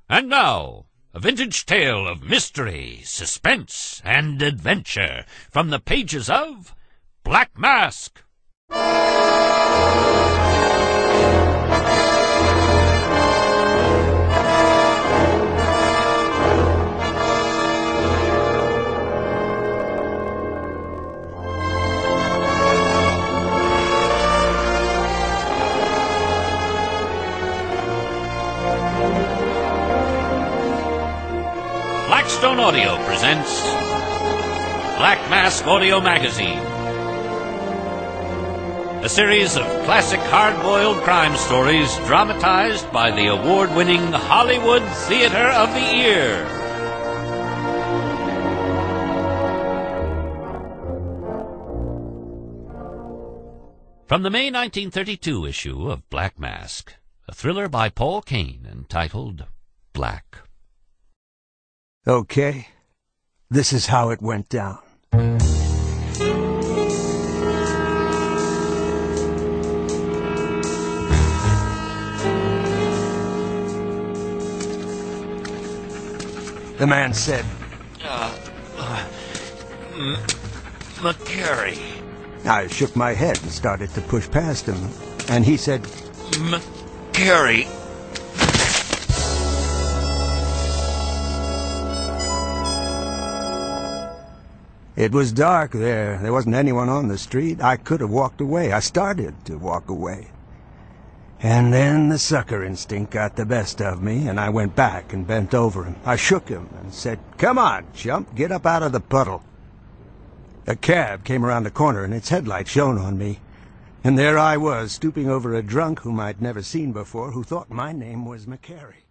And now, a vintage tale of mystery, suspense, and adventure from the pages of Black Mask. Blackstone Audio presents Black Mask Audio Magazine, a series of classic hard-boiled crime stories dramatized by the award-winning Hollywood Theater of the Year. From the May 1932 issue of Black Mask, a thriller by Paul Kane entitled Black. Okay, this is how it went down. The man said, McCary. I shook my head and started to push past him, and he said, McCary. It was dark there. There wasn't anyone on the street. I could have walked away. I started to walk away. And then the sucker instinct got the best of me, and I went back and bent over him. I shook him and said, "Come on, chump, get up out of the puddle." A cab came around the corner, and its headlights shone on me. And there I was, stooping over a drunk whom I'd never seen before, who thought my name was McCary.